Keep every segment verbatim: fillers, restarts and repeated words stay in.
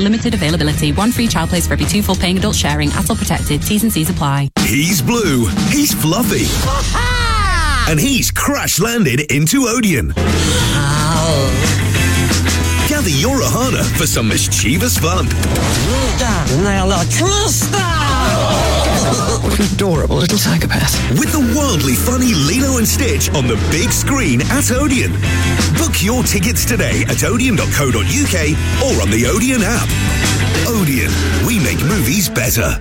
limited availability. One free child place for every two full paying adults sharing. A T L protected. T's and C's apply. He's blue. He's fluffy. And he's crash landed into Odeon. Gather your Ohana for some mischievous fun. What an adorable little psychopath. With the wildly funny Lilo and Stitch on the big screen at Odeon. Book your tickets today at odeon dot co dot uk or on the Odeon app. Odeon, we make movies better.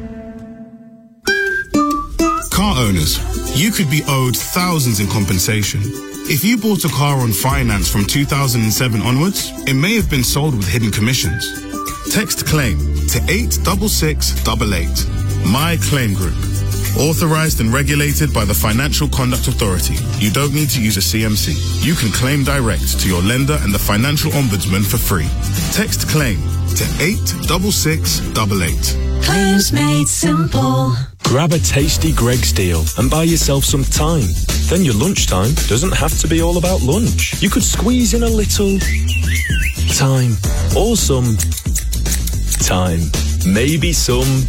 Car owners, you could be owed thousands in compensation. If you bought a car on finance from two thousand seven onwards, it may have been sold with hidden commissions. Text CLAIM to eight six six eight eight. My Claim Group. Authorized and regulated by the Financial Conduct Authority. You don't need to use a C M C. You can claim direct to your lender and the Financial Ombudsman for free. Text CLAIM to eight six six eight eight. Claims made simple. Grab a tasty Greggs deal and buy yourself some time. Then your lunchtime doesn't have to be all about lunch. You could squeeze in a little time. Or some time. Maybe some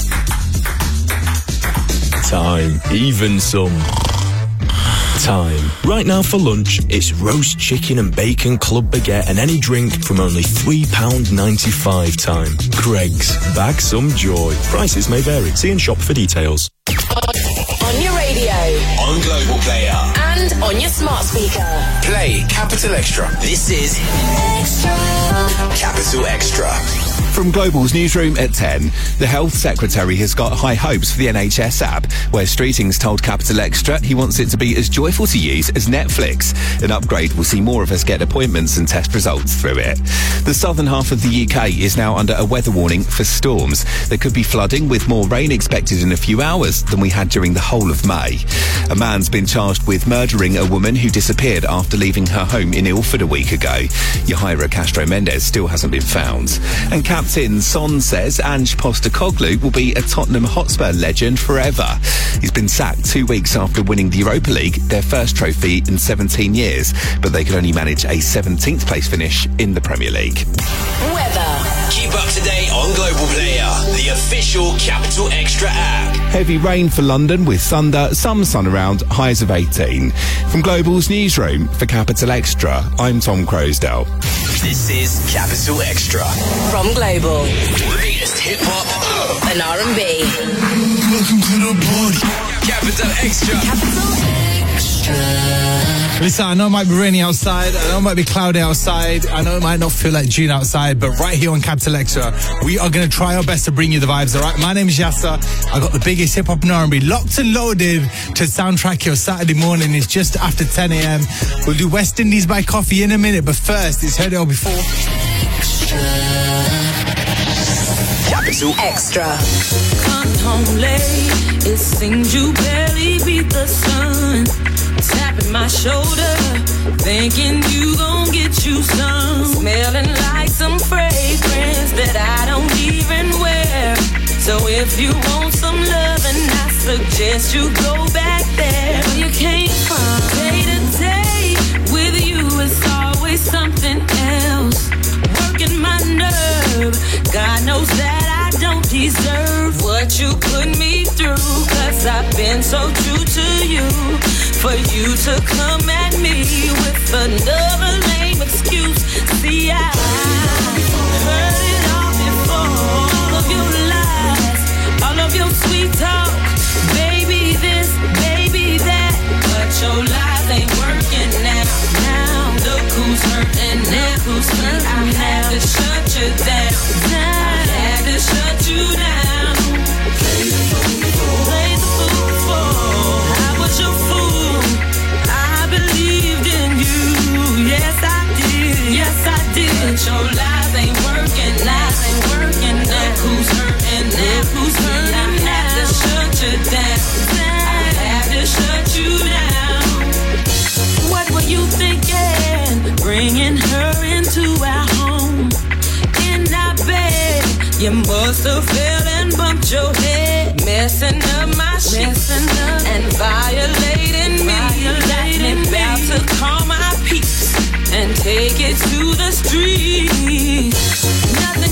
time. Even some time. Right now for lunch, it's roast chicken and bacon club baguette and any drink from only three pounds ninety-five time. Greggs. Bag some joy. Prices may vary. See and shop for details. On your radio. On Global Player. And on your smart speaker. Play Capital Extra. This is Extra. Capital Extra. From Global's newsroom at ten, the Health Secretary has got high hopes for the N H S app, where Streeting's told Capital Extra he wants it to be as joyful to use as Netflix. An upgrade will see more of us get appointments and test results through it. The southern half of the U K is now under a weather warning for storms. There could be flooding with more rain expected in a few hours than we had during the whole of May. A man's been charged with murdering a woman who disappeared after leaving her home in Ilford a week ago. Yahaira Castro Mendes still hasn't been found. And Captain Son says Ange Postecoglou will be a Tottenham Hotspur legend forever. He's been sacked two weeks after winning the Europa League, their first trophy in seventeen years, but they could only manage a seventeenth place finish in the Premier League. Weather. Keep up to date on Global Player, the official Capital Extra app. Heavy rain for London with thunder, some sun around, highs of eighteen. From Global's newsroom for Capital Extra, I'm Tom Crosdale. This is Capital Extra. From Global. Latest hip-hop and R and B. Welcome to the party. Capital Extra. Capital Extra. Listen, I know it might be raining outside, I know it might be cloudy outside, I know it might not feel like June outside, but right here on Capital Extra, we are going to try our best to bring you the vibes, alright? My name is Yasser, I got the biggest hip-hop and R and B locked and loaded to soundtrack your Saturday morning. It's just after ten a.m. We'll do West Indies by Coffee in a minute, but first, it's heard it all before. Extra. Capital Extra. Come home late, it seems you barely beat the sun. Tapping my shoulder, thinking you gon' get you some. Smelling like some fragrance that I don't even wear. So if you want some loving, I suggest you go back there. Where you came from, day to day, with you it's always something else. Working my nerve, God knows that I don't deserve what you put me through. Cause I've been so true to you. For you to come at me with another lame excuse. See, I heard it all before. All of your lies, all of your sweet talk. Baby this, baby that. But your lies ain't working now. Now, look who's hurting now. Who's hurting I had to shut you down. I had to shut you down. Play the fool before. Play the fool before. I was your fool. Yes, I did. Yes, I did. But your lies ain't working. Lies ain't working. Now who's hurting? Now who's hurting? I had to shut you down. I had to shut you down. What were you thinking? Bringing her into our home. In our bed, you must have fell and bumped your head, messing up my shit and violating me. Violating me. About to call my peace and take it to the street. Nothing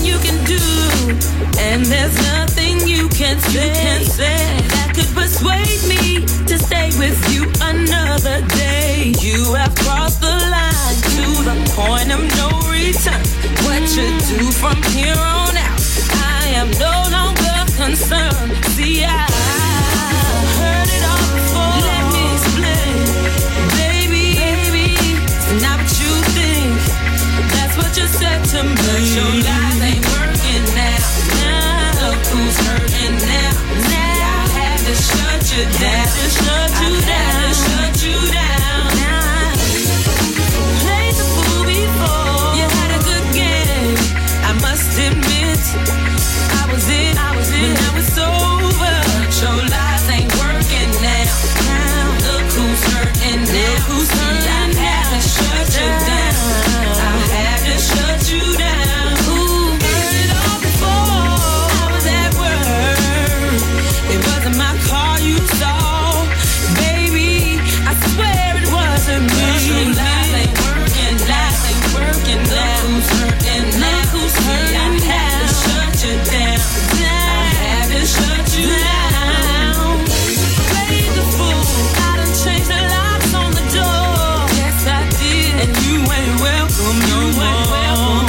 you can do, and there's nothing you can say, can say that could persuade me to stay with you another day. You have crossed the line to the point of no return. What you do from here on out, I am no longer concerned. See, I heard it all before. Let me explain, baby, baby. It's not what you think. That's what you said to me. But your lies ain't working now. Now look who's hurting now. Now I had to shut you down. To shut you I down. Had to shut you down. Now played the fool before. You had a good game. I must admit, I was in. I was in. But now it's over. But your lies ain't working now. Now look who's hurting now. Look who's hurting I now. Had to shut you down. I had to shut you down. Ooh, heard it all before. I was at work. It wasn't my car you saw, baby. I swear it wasn't me. Your lies ain't working. Lies ain't working. Look who's hurting now. Look who's hurting now. I had to shut you down. I had to shut you down. Played the fool. I done changed the locks on the door. Yes, I did. And you ain't welcome no more.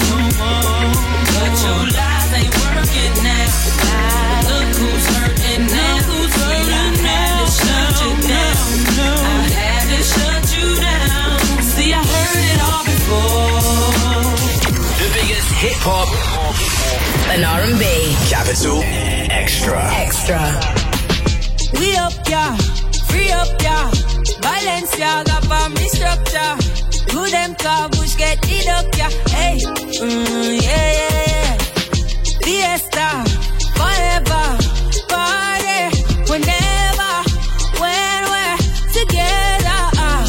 But your lies ain't working now. Look who's hurting now. Who's hurting now? I had to shut you down. I had to shut you down. See, I heard it all before. The biggest hip hop and R and B. Capital Extra. Extra. We up, yeah. Free up, yeah. Balenciaga for me structure. Do them car bush get it up, yeah. Hey, mm, yeah, yeah, yeah. Fiesta, forever, party, whenever, when we're together. Uh.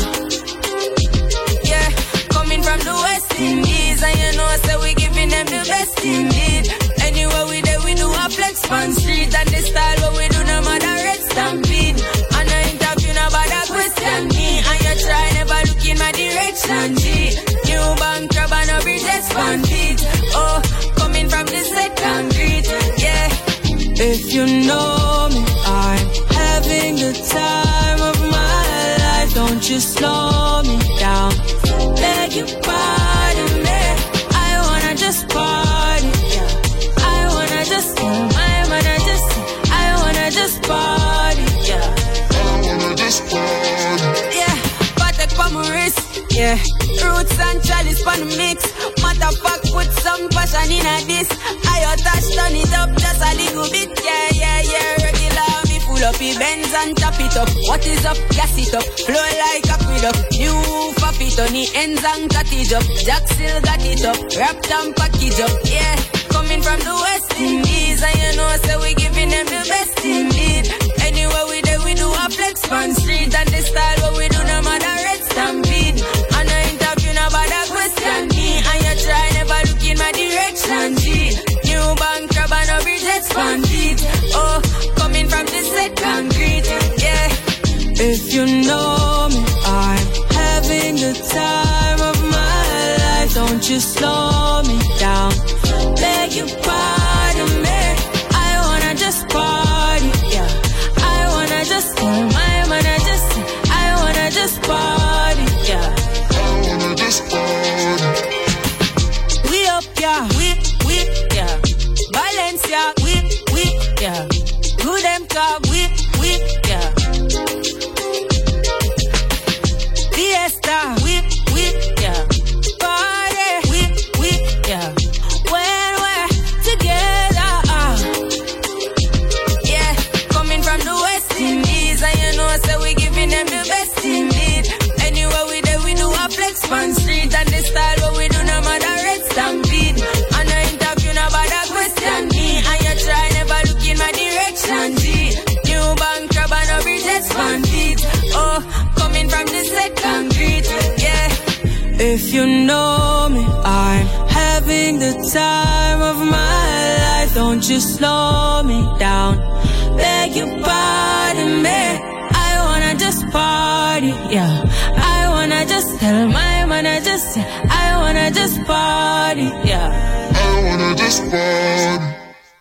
Yeah, coming from the West Indies, and you know, so we giving them the best indeed. Anywhere we there, we do a flex on street, and the style what we do, no matter red stampede. And I interview nobody question me, and you try never look in my direction, G. New bank crab and a bridges bandit. Oh, coming from the second street, yeah. If you know me, I'm having the time of my life. Don't you slow me down. Beg your pardon me. I wanna just party, yeah. I wanna just, I wanna just, I wanna just party, yeah. I wanna just party, yeah. Patek for my wrist, yeah. Roots and chalice for the mix. Matter of fact, put some passion in a this. I touch, turn it up just a little bit, yeah, yeah, yeah. Regular, me full up the Benz and tap it up. What is up? Gas it up, flow like a aqueduct. New for it on the ends and cottage up. Jack still got it up, wrapped and package up, yeah. Coming from the West Indies, and you know, so we giving them the best indeed. Anywhere we there, we do a flex on street, and the style what we do, no matter red stampede. And I interview nobody question me, and you try never look in my direction, G. New bank crab and a bridges bandit. Oh, coming from the second street, yeah. If you know me, I'm having the time of my life. Don't you slow me down. Beg your pardon me. I wanna just party, yeah. I wanna just, I wanna just, I wanna just party, yeah. I wanna just party. We up, yeah. We, we, yeah. Valencia, we, we, yeah. Do them car, we, we, yeah. Fiesta, we, we, yeah. Party, we, we, yeah. When we're together, uh. Yeah, coming from the West Indies, and you know, so we giving them the best indeed. Anywhere we there, we do a flex on street, and the style what we do, no matter red stampede. And I interview nobody question me, and you try never look in my direction, G. New bank crab and a bridges bandit. Oh, coming from the second street, yeah. If you know me, I'm having the time of my life. Don't you slow me down. Beg your pardon me. I wanna just party, yeah. I wanna just tell my mind. wanna just, I wanna just party, yeah. I wanna just party.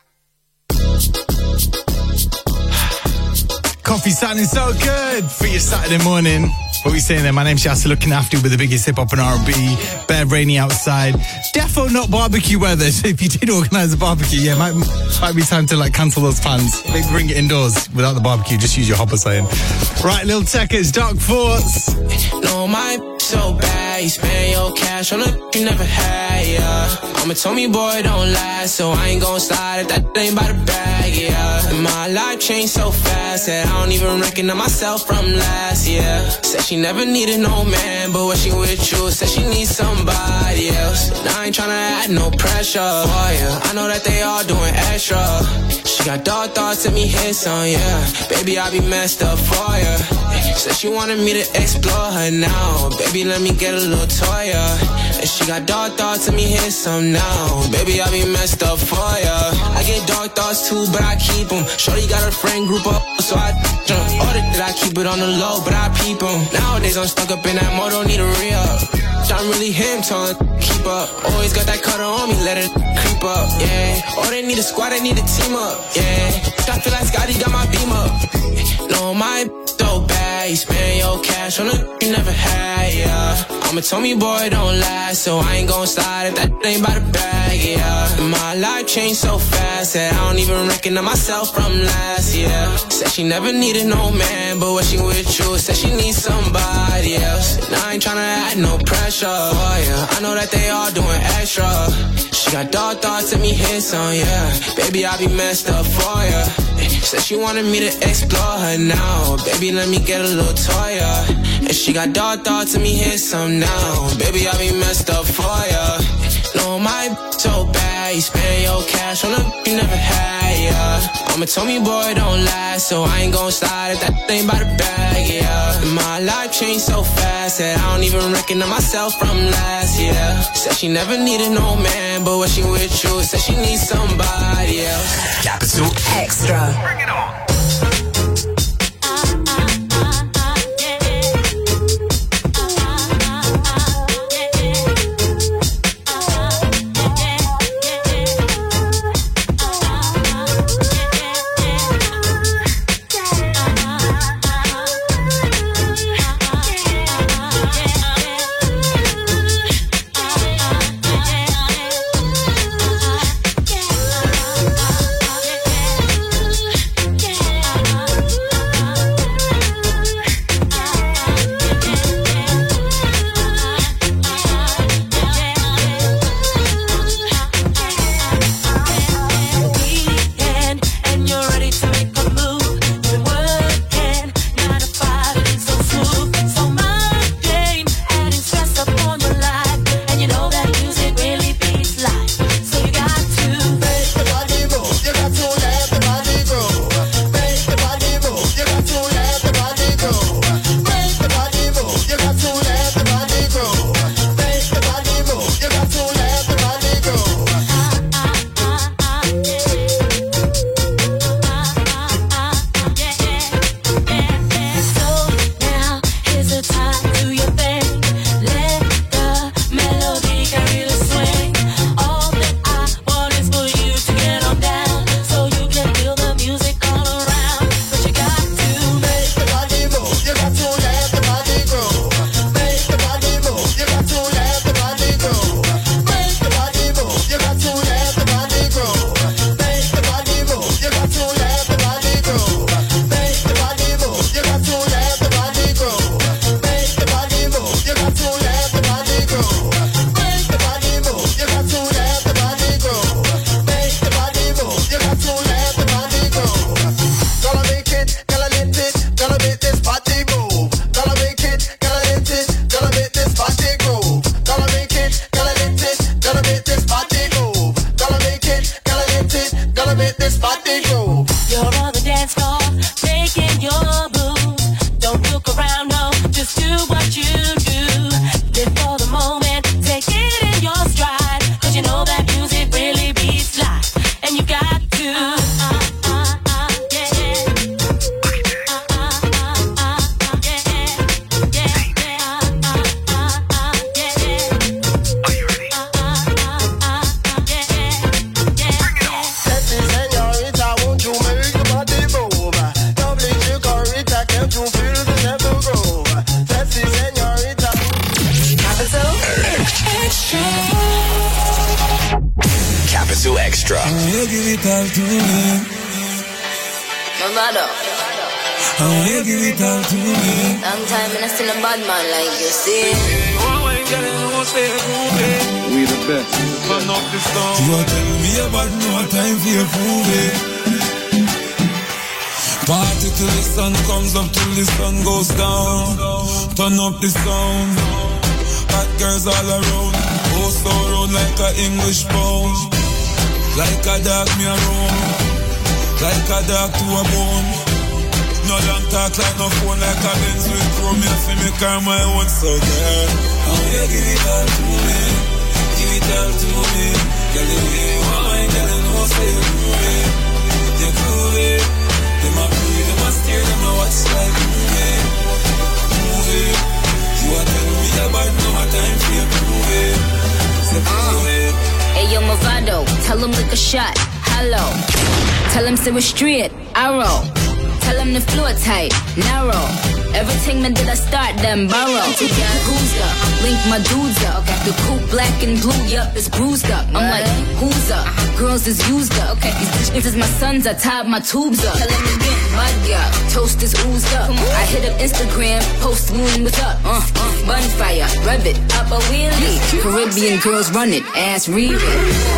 Coffee sounding so good for your Saturday morning. What are we saying there? My name's Yasser, looking after you with the biggest hip-hop and R and B. Bare rainy outside. Defo not barbecue weather, so if you did organise a barbecue, yeah, might might be time to like cancel those plans. Maybe bring it indoors without the barbecue, just use your hopper saying. Right, Lil Tecca, it's Dark Thoughts. No, my so bad, you spend your cash on a you never had, yeah. I'm a Tommy boy, don't last, so I ain't gon' slide if that ain't by the bag, yeah. And my life changed so fast that I don't even recognize myself from last year. Said she never needed no man, but when she with you, said she needs somebody else. And I ain't tryna add no pressure for you. I know that they all doing extra. She got dark thoughts, let me hit some, yeah. Baby, I be messed up for you. Said she wanted me to explore her now. Baby, let me get a little toy, yeah. And she got dark thoughts, let me hit some now. Baby, I be messed up for ya. I get dark thoughts too, but I keep them. Shorty got her friend group up, so I jump. Ordered that I keep it on the low, but I peep them. Nowadays I'm stuck up in that mode, don't need a re-up. I'm really him, telling keep up. Always got that cutter on me, let it creep up, yeah. Oh, they need a squad, they need a team up, yeah. I feel like Scotty got my beam up. No, my so bad, you spend your cash on a you never had, yeah. I'm a Tommy boy, don't last, so I ain't gon' slide if that ain't by the bag, yeah. And my life changed so fast that I don't even recognize myself from last year. Said she never needed no man, but when she with you, said she needs somebody else. And I ain't tryna add no pressure, oh yeah. I know that they all doing extra. She got dark thoughts, let me hit some, yeah. Baby, I be messed up for ya. Said she wanted me to explore her now. Baby, let me get a little toy, yeah. And she got dark thoughts, let me hit some now. Baby, I be messed up for ya. No, my so bad, you spend your cash on a you never had, yeah. I'm a Tommy boy, don't last, so I ain't gon' slide if that ain't by the bag, yeah. And my life changed so fast that I don't even recognize myself from last year. Said she never needed no man, but when she with you, said she needs somebody else. Capital Extra. Bring it on. Extra. Oh, you give it all to me. Mavado. Oh, you give it all to me. Long time and I still a bad man like you see. We the best. Turn up the song. You are telling me about no time for your prove it. Party till the sun comes up, till the sun goes down. Turn up the sound. Hot girls all around. Oh, so round like a English pound. Like a dog me a roam. Like a dog to a bone. No long talk like no phone, like a Benz with chrome. Me a fi me car my own, so girl, oh yeah, give it all to me. Give it all to me. Girl, the way you want my girl, you know say you prove it. You prove it. Them a breathe, them a steer, them a watch like movie. Move it. You a tell me about no time for you prove it. Say prove it. Hey yo Mavado, tell him look a shot, hello. Tell him say we're straight, arrow. Tell him the floor tight, narrow. Everything man did I start them borrow. Who's up? Link my dudes up. The coupe black and blue, yup, it's bruised up. I'm like, who's up? Girls is used up. Okay, these bitches my sons, I tied my tubes up. Tell him again, my girl, toast is oozed up. I hit up Instagram, post moon, what's up? Uh, uh, bonfire, rev it, up a wheelie. Caribbean girls run it, ass read it.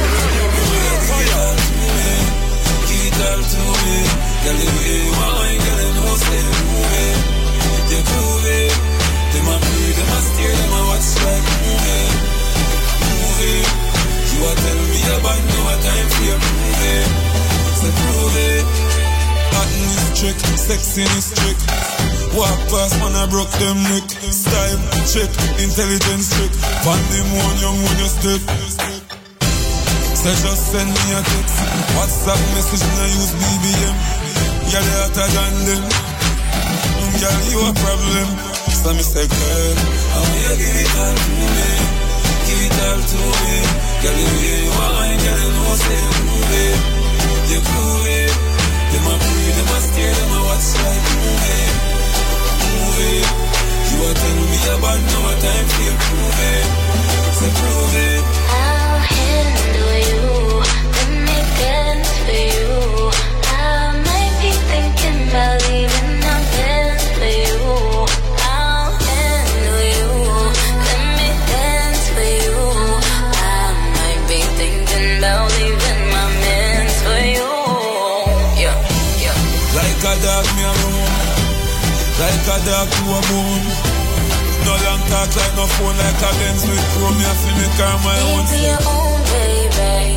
Girl, to me, girl, the way you want my girl, you know say you move it. You prove it. Them a breathe, them a steer, them a watch like movie. Move it. You a tell me about no time for you prove it. Say prove it. Acting is trick, sexy is trick. Walk past man, I broke them neck. Style, check, intelligence trick. Pandemonium young when you step. So just send me a text. WhatsApp message and I use B B M. You're the hotter than them. Mm, girl, you a problem. So me say, girl, how you give it all to me? Give it all to me. Girl, the way you want my girl, you know say you prove it. You prove it. Them a breathe, them a steer, them a watch like movie. Move it. You a tell me about no time for you prove it. Say prove it. I'll handle you. Let me dance for you. I might be thinking about leaving my hands for you. I'll handle you. Let me dance for you. I might be thinking about leaving my hands for you. Yeah, yeah. Like a dog me a roam. Like a dog to a bone. No long talk like no phone, like a Benz with chrome. Me a fi me car my own. Make me your own, baby.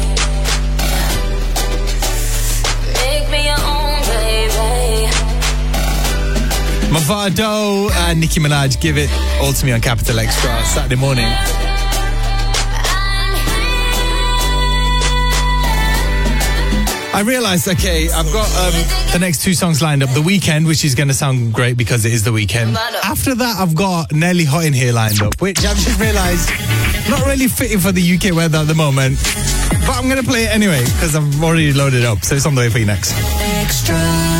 Make me your own, baby. Mavado and Nicki Minaj, Give It All to Me on Capital Extra Saturday morning. I realised, okay, I've got um, the next two songs lined up. The Weekend, which is going to sound great because it is the weekend. After that, I've got Nelly Hot in here lined up, which I've just realised not really fitting for the U K weather at the moment. But I'm going to play it anyway because I've already loaded it up. So it's on the way for you next. Extra.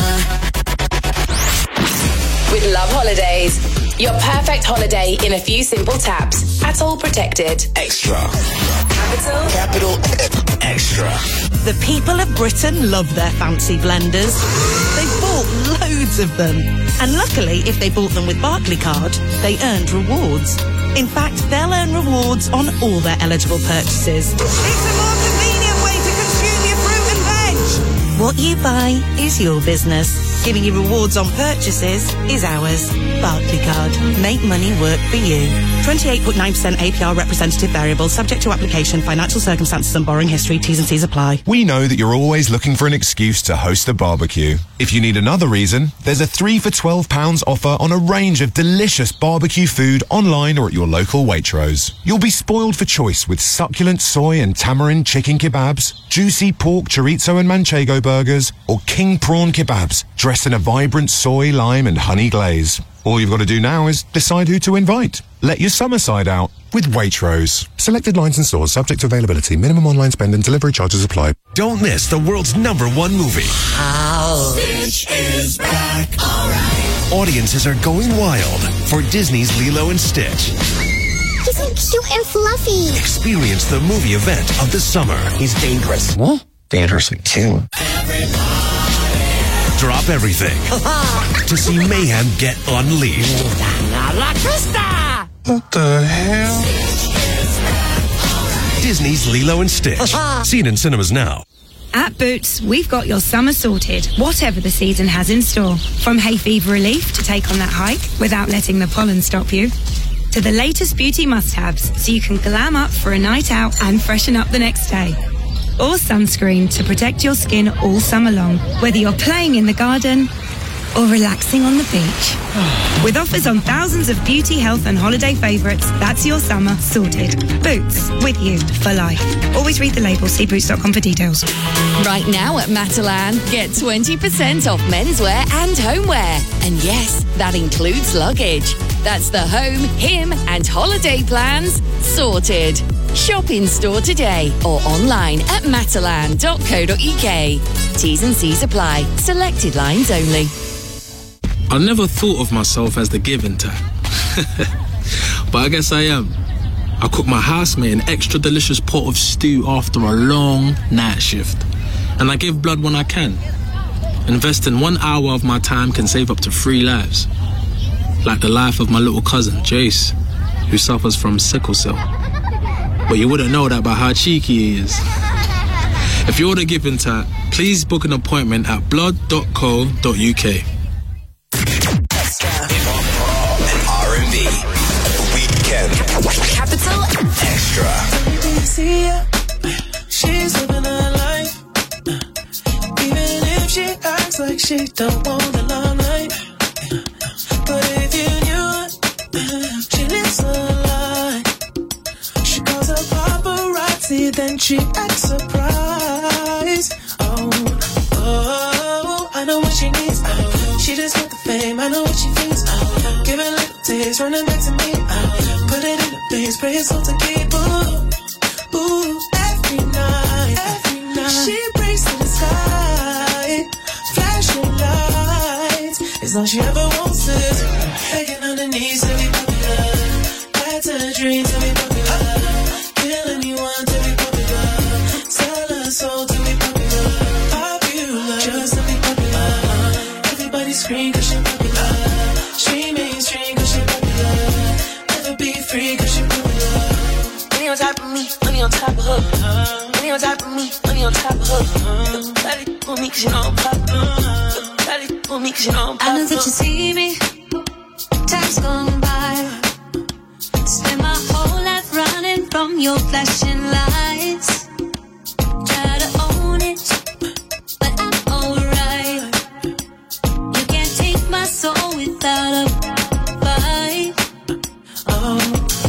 With Love Holidays. Your perfect holiday in a few simple taps. At all protected. Extra. Capital. Capital Extra. The people of Britain love their fancy blenders. They've bought loads of them. And luckily, if they bought them with Barclaycard, they earned rewards. In fact, they'll earn rewards on all their eligible purchases. It's a more convenient way to consume your fruit and veg. What you buy is your business. Giving you rewards on purchases is ours. Barclaycard. Make money work for you. twenty-eight point nine percent A P R representative variable, subject to application, financial circumstances and borrowing history. T's and C's apply. We know that you're always looking for an excuse to host a barbecue. If you need another reason, there's a three for twelve pounds offer on a range of delicious barbecue food online or at your local Waitrose. You'll be spoiled for choice with succulent soy and tamarind chicken kebabs, juicy pork chorizo and manchego burgers, or king prawn kebabs dressed in a vibrant soy, lime and honey glaze. All you've got to do now is decide who to invite. Let your summer side out with Waitrose. Selected lines and stores subject to availability. Minimum online spend and delivery charges apply. Don't miss the world's number one movie. Stitch is back. All right. Audiences are going wild for Disney's Lilo and Stitch. He so cute and fluffy. Experience the movie event of the summer. He's dangerous. What? Dangerous like too. Drop everything to see mayhem get unleashed. What the hell? Disney's Lilo and Stitch. Seen in cinemas now. At Boots, we've got your summer sorted, whatever the season has in store. From hay fever relief to take on that hike without letting the pollen stop you, to the latest beauty must-haves so you can glam up for a night out and freshen up the next day. Or sunscreen to protect your skin all summer long, whether you're playing in the garden or relaxing on the beach. With offers on thousands of beauty, health and holiday favourites, that's your summer sorted. Boots, with you for life. Always read the label, see boots dot com for details. Right now at Matalan, get twenty percent off menswear and homeware. And yes, that includes luggage. That's the home, him and holiday plans sorted. Shop in store today or online at matalan dot co dot uk. T's and C's apply. Selected lines only. I never thought of myself as the giving type. But I guess I am. I cook my housemate an extra delicious pot of stew after a long night shift. And I give blood when I can. Investing one hour of my time can save up to three lives. Like the life of my little cousin, Jace, who suffers from sickle cell. But you wouldn't know that by how cheeky he is. If you're the giving type, please book an appointment at blood dot co dot uk. R and B weekend. Capital Extra. See her, she's living her life. Even if she acts like she don't want the limelight. But if you knew her, she lives a lie. She calls her paparazzi, then she acts surprised. Oh, oh, I know what she needs. Oh, she just got the fame, I know what she thinks. Oh, give it a little taste, running back to me. Oh, put it in the face, pray it's all to keep. Ooh, ooh, every night, every night. She prays to the sky, flashing lights. It's all she ever wants is begging on her knees to be popular. That's her dream to be popular. Kill anyone to be popular. Sell her soul to be popular. Popular, just to be popular. Everybody scream cause she popular. She mainstream cause she popular. Never be free cause she popular. Money on top of me, money on top of her. Money on top of me, money on top of her. Daddy for me cause you know I'm popular. Daddy for me cause you know I'm popular. I know that you see me, time's gone by. Spend my whole life running from your flashing lights. Try to own it, but I'm alright. You can't take my soul without a fight. Oh,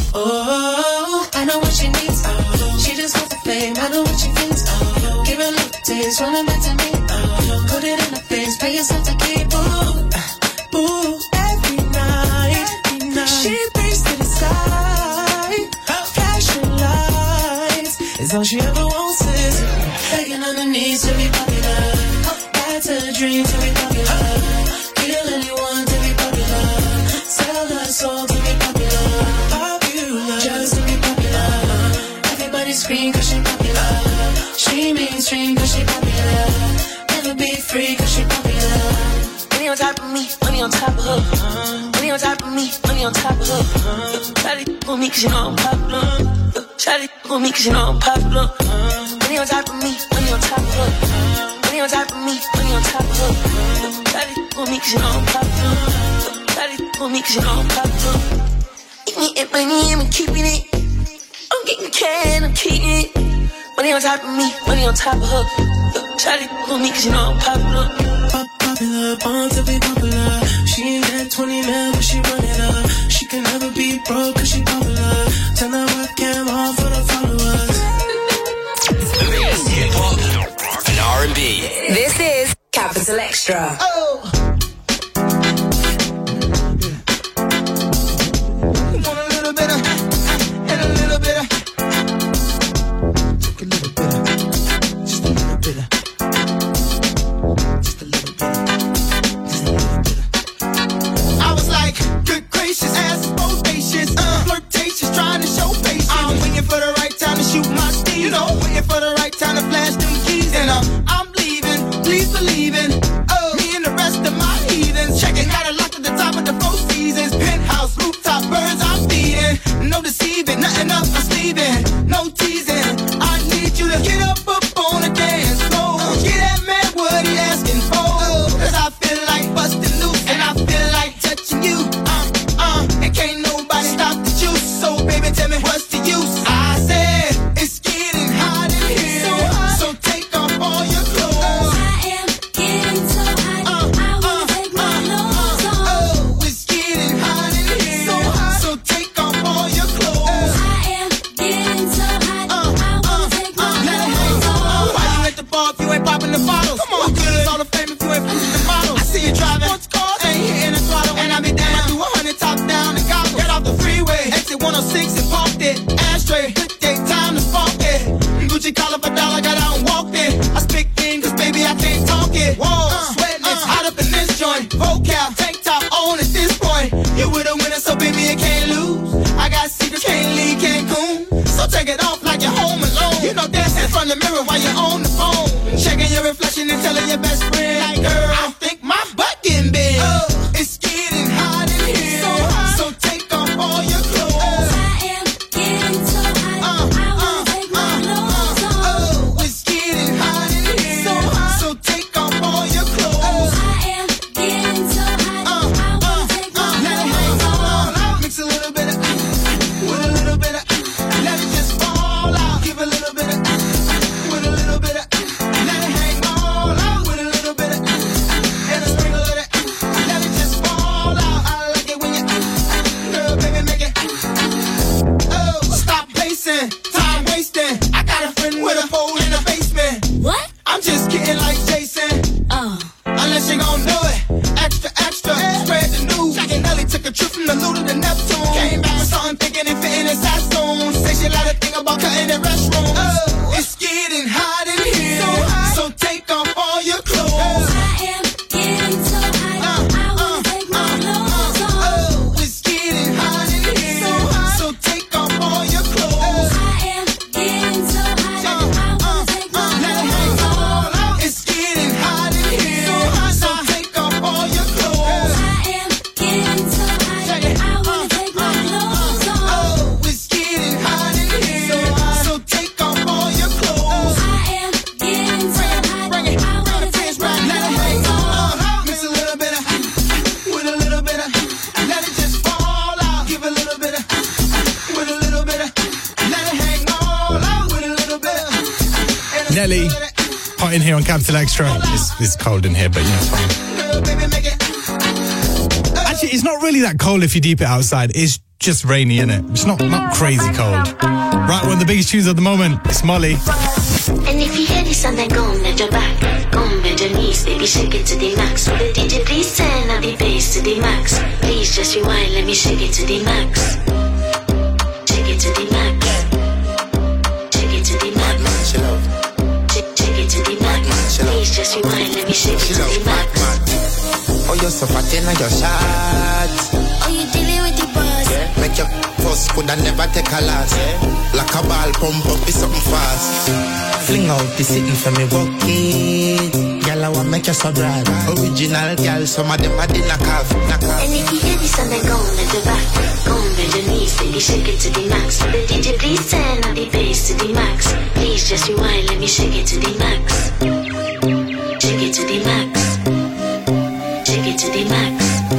oh, I know what she needs. Oh, she just wants the fame, I know what she thinks. Oh, give her a little taste, running back to me. Oh, put it in her face, pay yourself to keep. Ooh, ooh, every night, every night. She prays to the sky, flashing lights. It's all she ever wants is begging on her knees to be popular. That's her dream to be popular. Kill anyone to be popular. Sell her soul to be popular. Popular, just to be popular. Everybody scream cause she popular. She mainstream cause she popular. Never be free cause she popular. Money on top of me, money on top of her. Money on top of me, money on top of her. Shawty for me cause you know I'm popular. Shawty for me cause you know I'm popular. Money on top of me, money on top of her. Money on top of me, money on top of her. Shawty for me cause you know I'm popular. Shawty for me cause you know I'm popular. Eat me and money, I'm keeping it. I'm getting can, I'm keeping it. Money on top of me, money on top of her. Shawty for me cause you know I'm popular. Popular, born to be popular. She ain't had twenty mil, but she run it up. She can never be broke cause she popular. Turn the webcam on for the followers. The biggest hip hop and R and B. This is Capital Extra. Oh. Want a little bit of, and a little bit of. Take a little bit of, just a little bit of. I was like, good gracious, ass bodacious, uh, flirtatious, trying to show flashing and telling your best friend, like, girl, I think my butt getting big. Oh, it's getting hot in here, so hot. So take off all your clothes. I am getting so hot. Uh, I wanna take my clothes off. Oh, it's getting hot in here, so hot. So take off all your clothes. I am getting so hot. Uh, I wanna take my clothes off. Mix a little bit of with a little bit of let it just fall out. Give a little bit of with a little bit of let it hang all out. With a little bit of and a sprinkle of that. Let it just fall out. I like it when you girl, baby, make it. Oh, stop pacing, time wasting. I got a friend with a pole in the basement. What? I'm just kidding like Jason. Oh. Unless you gon' do it. Extra, extra. Spread the news. Jack and Nelly took a trip from the Luda to Neptune. Came back with something thinking it fit in his ass zone. Say she like to think about cutting the restroom. Oh, it's getting hot in here. So, hot. So take off all your clothes. I am getting so hot. Uh, I wanna uh, take my uh, clothes uh, off. Oh, it's getting hot in here. So, hot. So take off all your clothes. I am getting so hot. Uh, I wanna take my clothes off. It's getting hot in here. So, hot. So take off all your clothes. I am getting so hot. I wanna take my clothes off. Oh, it's getting hot in here. So, hot. So take off all your clothes. I am getting so hot. Bring it, I wanna take my clothes off. Mix a little bit of with a little bit of let it just fall out. Give a little bit of with a little bit of let it hang all out. With a little bit of and a Nelly, sprinkle of that. hot in here on Capital Extra. It's, it's cold in here, but yeah, it's fine. Girl, baby, make it. Actually, it's not really that cold if you deep it outside. It's just rainy, innit? It's not, not crazy cold. Right, one of the biggest tunes of the moment. It's Molly. And if you hear this and then go on bend your back, go on bend your knees, baby, shake it to the max. Will the D J please turn up the bass to the max? Please just rewind, let me shake it to the max. Shake it to the max. Shake it to the max. Shake, shake it to the max. Please just rewind, let me shake it to the max. Oh, you're so fat in your shot. Oh, you dealing with the boss? Yeah. Make your first could I never take a last. Yeah. Like a ball pump up with something fast. Fling out the sitting for me walk it. Girl, I want make you so bright. Original girl, some of them are the knock off. And if you hear this and then go on bend your back, go on bend your knees, baby, shake it to the max. Will the D J please turn up the bass to the max? Please just rewind, let me shake it to the max. Shake it to the max. Shake it to the max.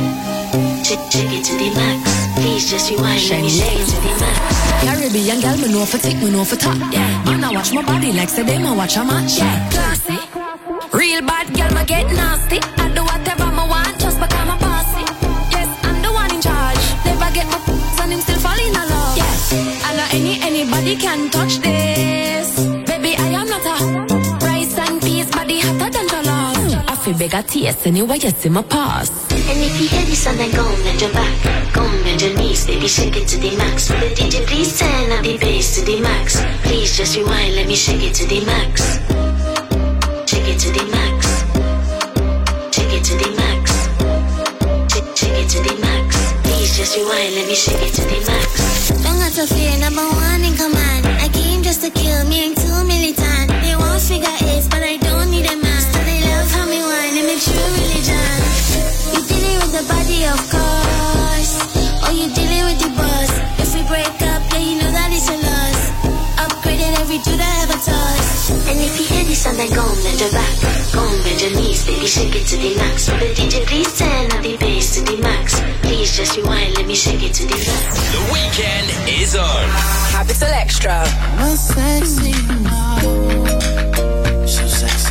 Shake, shake it to the max. Please just rewind, let me shake it to the max. Caribbean girl, me know for tick, me know for top. Yeah, man, I watch my body like say them, I watch a match. Yeah, classy. Real bad girl, me get nasty. I do whatever I want, just because I'm bossy. Yes, I'm the one in charge. Never get my p***s and him still fall in love. Yeah, I know any anybody can touch this. Baby, I am not a rice and peas body hotter than jollof. I feel big at taste anyway, you see my pass. And if you hear this and then go on bend your back, go on bend your knees, baby, shake it to the max. Will the D J please turn up the bass to the max? Please just rewind, let me shake it to the max. Shake it to the max. Shake it to the max. Shake, shake it to the max. Please just rewind, let me shake it to the max. Don't got to fear, number one in command. I came just to kill me, ain't too militant. They want figure eights, but I don't need a man. So they love how me whine, and it's true religion. You dealing with the body, of course. Or you dealing with the boss. If we break up, yeah, you know that it's a loss. Upgraded every dude I ever touched. And if you hear this and then go on bend your back, go on bend your knees, baby, shake it to the max. Will the D J please turn up the bass to the max? Please just rewind, let me shake it to the max. The weekend is on. Capital Extra. I'm sexy, no. So sexy.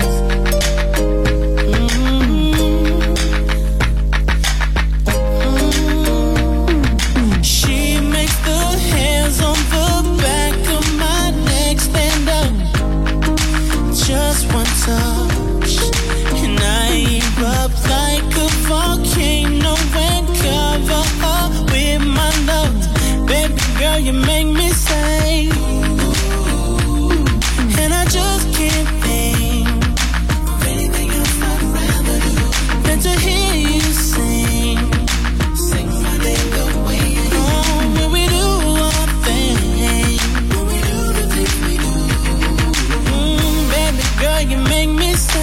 Just one touch, and I erupt like a volcano and cover up with my love. Baby girl, you make me say, and I just can't think of anything else I'd rather do than to hear you sing, sing my name away. Oh, when we do our thing, when we do the things we do. Girl, you make me say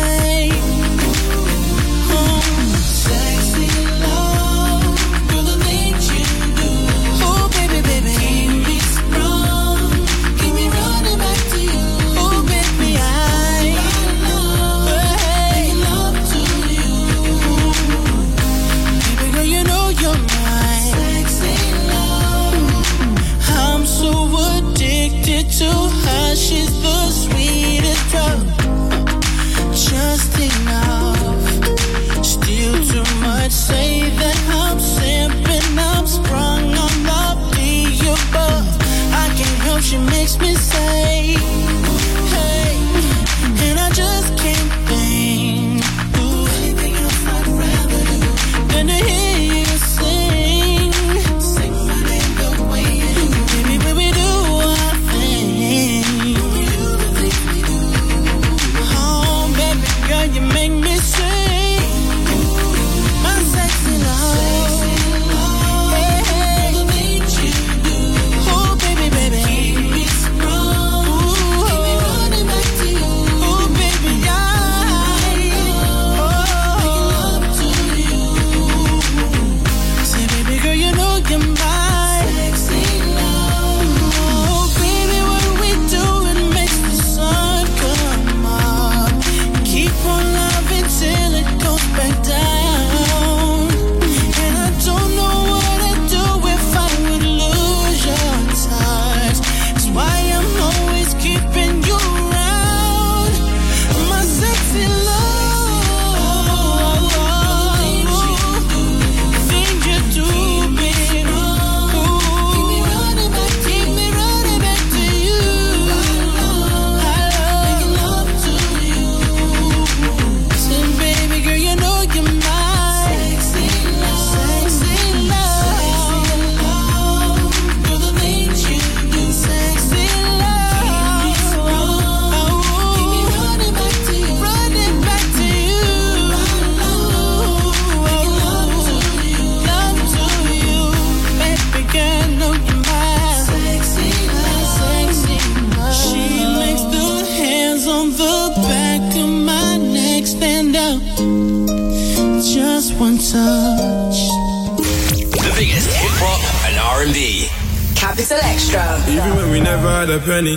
Capital Extra. Even when we never had a penny,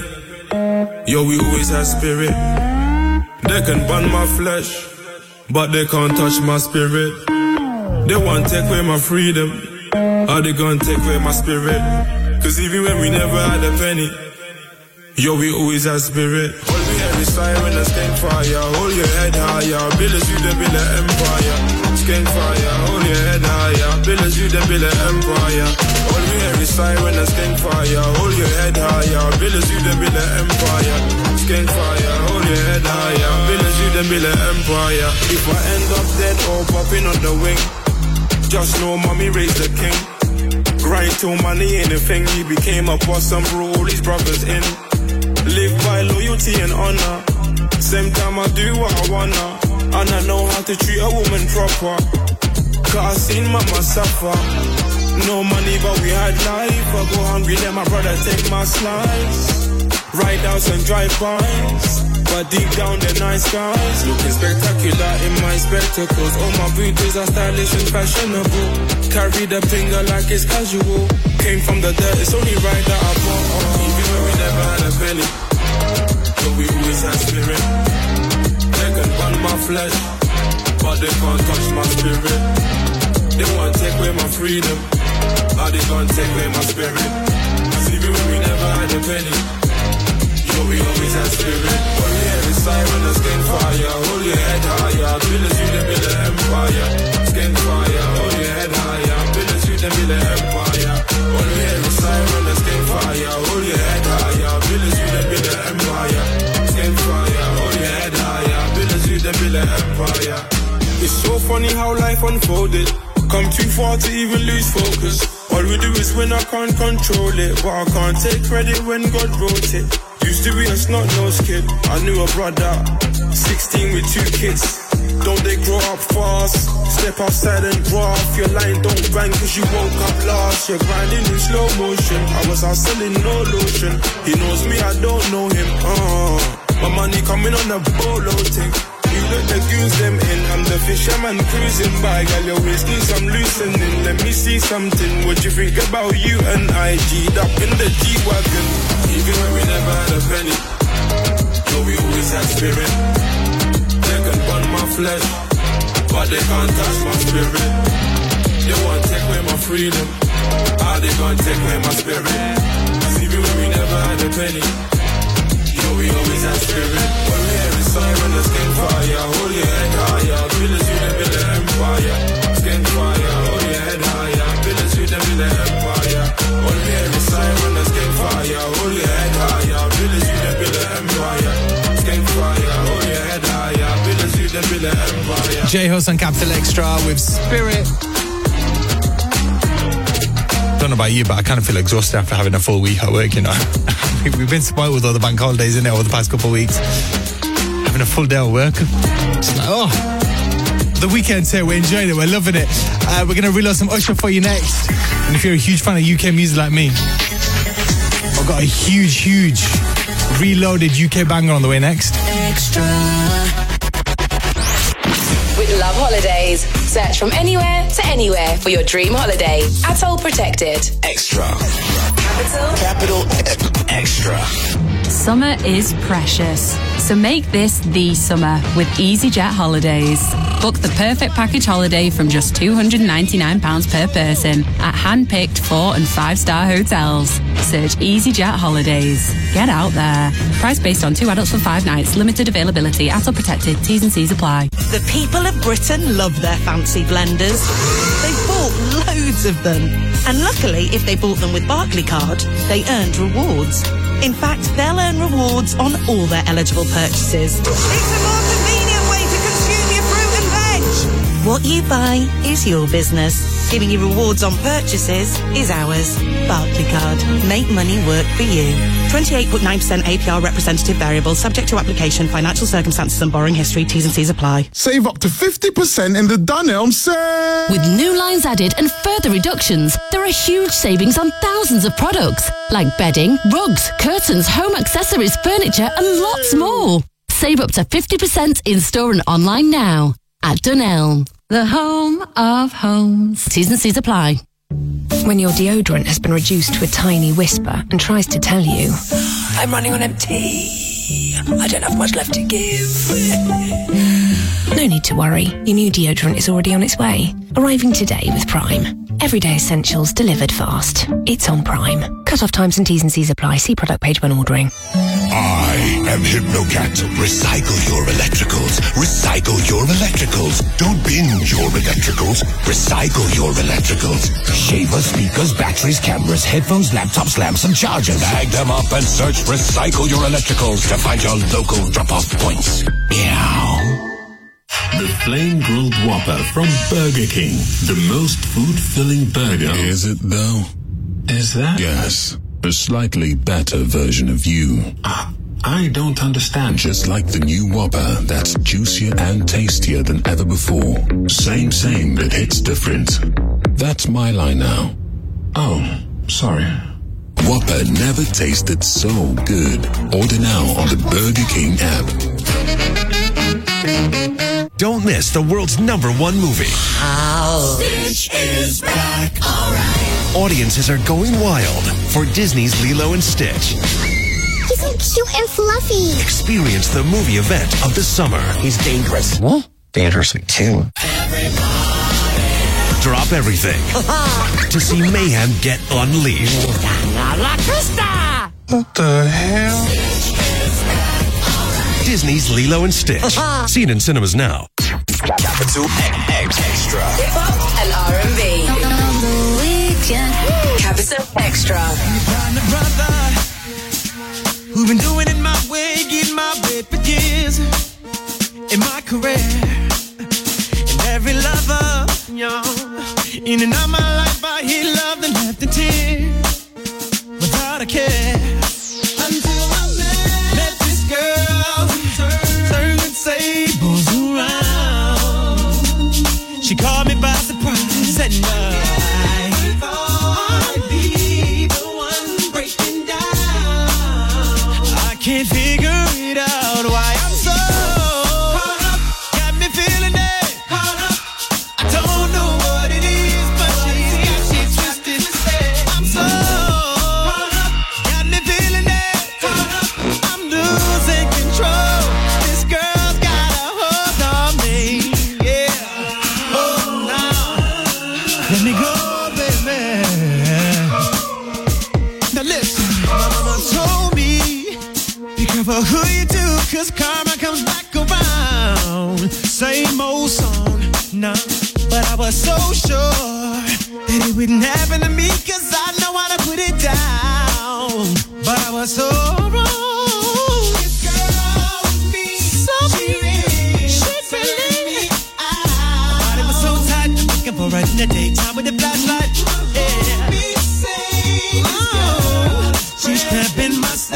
yo, we always had spirit. They can burn my flesh, but they can't touch my spirit. They want to take away my freedom, how they gonna take away my spirit? Cause even when we never had a penny, yo, we always had spirit. All we hear is siren and skank fire. Hold your head higher, build us you the build an empire. Skank fire, hold your head higher, build us you the build an empire. All we hear is siren and skank fire. Hold your head higher, build us you the build an empire. Skank fire, hold your head higher, build us you the build an empire. If I end up dead or popping on the wing, just know mommy raised the king. Grind till money ain't a thing. He became a boss and brought all his brothers in. Live by loyalty and honor. Same time I do what I wanna, and I know how to treat a woman proper. Cause I seen mama suffer. No money but we had life. I go hungry let my brother take my slice. Ride outs and drive-bys, but deep down they're nice guys. Looking spectacular in my spectacles. All my booties are stylish and fashionable. Carry the finger like it's casual. Came from the dirt, it's only right that I bought. Oh, even when we never had a penny, but we always had spirit. They can burn my flesh, but they can't touch my spirit. They want to take away my freedom, how they gonna take away my spirit? Cause even when we never had a penny, but we always have spirit. All we hear is siren and skank fire. Hold your head higher, build us you the build an empire. Skank fire, hold your head higher, build us you the build an empire. All we hear is siren and skank fire. Hold your head higher, build us you the build an empire. Skank fire, hold your head higher, build us you the build an empire. It's so funny how life unfolded. Come too far to even lose focus. All we do is win, I can't control it, but I can't take credit when God wrote it. Used to be a snot-nosed kid, I knew a brother, sixteen with two kids. Don't they grow up fast? Step outside and graft. Your line don't bang cause you woke up last. You're grinding in slow motion. I was out selling no lotion. He knows me, I don't know him. Uh, my money coming on a boatload thing. You let the goons them in. I'm the fisherman cruising by. Girl, your waist needs some loosening. Let me see something. What you think about you and I? G'd up in the G-Wagon. Even when we never had a penny, but we always had spirit. They can burn my flesh, but they can't touch my spirit. They want to take away my freedom, how they gonna take away my spirit? Cause even when we never had a penny, yo, we always had spirit. When we hear is siren and skank fire. Hold your head higher, build us you the build an empire. Skank fire, hold your head higher, build us you the build an empire. When we hear is siren and skank fire. Hold your head higher, build us you the build an empire. Skank fire, hold your head higher, build us you the build an empire. J-Hus on Capital Extra with Spirit. Don't know about you, but I kind of feel exhausted after having a full week at work, you know. We've been spoiled with all the bank holidays, innit, over the past couple of weeks. Having a full day of work. It's like, oh, the weekend's here, we're enjoying it, we're loving it. Uh, we're going to reload some Usher for you next. And if you're a huge fan of U K music like me, I've got a huge, huge reloaded U K banger on the way next. Extra. With Love Holidays, search from anywhere to anywhere for your dream holiday. Atoll protected. Extra. Capital. Capital Extra. Summer is precious, so make this the summer with EasyJet Holidays. Book the perfect package holiday from just two hundred ninety-nine pounds per person at hand-picked four and five-star hotels. Search EasyJet Holidays. Get out there. Price based on two adults for five nights. Limited availability. Atoll protected. T's and C's apply. The people of Britain love their fancy blenders. They've bought loads of them. And luckily, if they bought them with Barclaycard, they earned rewards. In fact, they'll earn rewards on all their eligible purchases. It's a more convenient way to consume your fruit and veg. What you buy is your business. Giving you rewards on purchases is ours. Barclaycard. Make money work for you. twenty-eight point nine percent A P R representative variable, subject to application, financial circumstances and borrowing history. T's and C's apply. Save up to fifty percent in the Dunelm sale. With new lines added and further reductions, there are huge savings on thousands of products, like bedding, rugs, curtains, home accessories, furniture and lots more. Save up to fifty percent in store and online now at Dunelm, the home of homes. T's and C's apply. When your deodorant has been reduced to a tiny whisper and tries to tell you, I'm running on empty, I don't have much left to give. No need to worry, your new deodorant is already on its way. Arriving today with Prime. Everyday essentials delivered fast. It's on Prime. Cut-off times and T's and C's apply. See product page when ordering. I am Hypnocat. Recycle your electricals. Recycle your electricals. Don't binge your electricals. Recycle your electricals. Shavers, speakers, batteries, cameras, headphones, laptops, lamps, and chargers. Bag them up and search Recycle Your Electricals to find your local drop-off points. Meow. The Flame Grilled Whopper from Burger King. The most food-filling burger. Is it, though? Is that? Yes. A slightly better version of you. Uh, I don't understand. Just like the new Whopper that's juicier and tastier than ever before. Same, same, but hits different. That's my line now. Oh, sorry. Whopper never tasted so good. Order now on the Burger King app. Don't miss the world's number one movie. Stitch is back. All right. Audiences are going wild for Disney's Lilo and Stitch. He's so cute and fluffy. Experience the movie event of the summer. He's dangerous. What? Dangerously too. Drop everything to see mayhem get unleashed. What the hell? Disney's Lilo and Stitch. Seen in cinemas now. Capital X Extra. Hip hop and R and B. On the weekend. Capital Extra. Brother, who've been doing it my way, getting my way for years in my career. And every lover, y'all, in and out my life, I hear love and left in tears without a care. Until I met, met this girl, turn and say, boys around. She caught me by surprise and I thought I'd be the one breaking down. I can't figure it out why I'm so caught up, got me feeling it. Caught up, I don't know what it is, but she's got she twisted. I'm so caught up, got me feeling it. Caught up, I'm losing control. This girl's got a hold on me, yeah. Oh, now let me go, baby. Now listen, my mama told me, be careful who you do, cause karma comes back around. Same old song, nah, but I was so sure that it wouldn't happen to me, cause I know how to put it down. But I was so wrong. This girl with me, so she really, she really, my body was so tight, I'm looking for her in the daytime with the flashlight, yeah. Oh, she's cramping my style.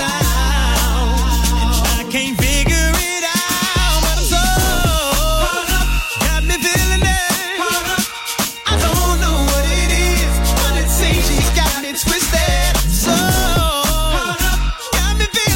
I can't figure it out, but I'm so caught up, got me feeling it. Caught up, I don't know what it is, but it seems she's got me twisted. So caught up, got me feeling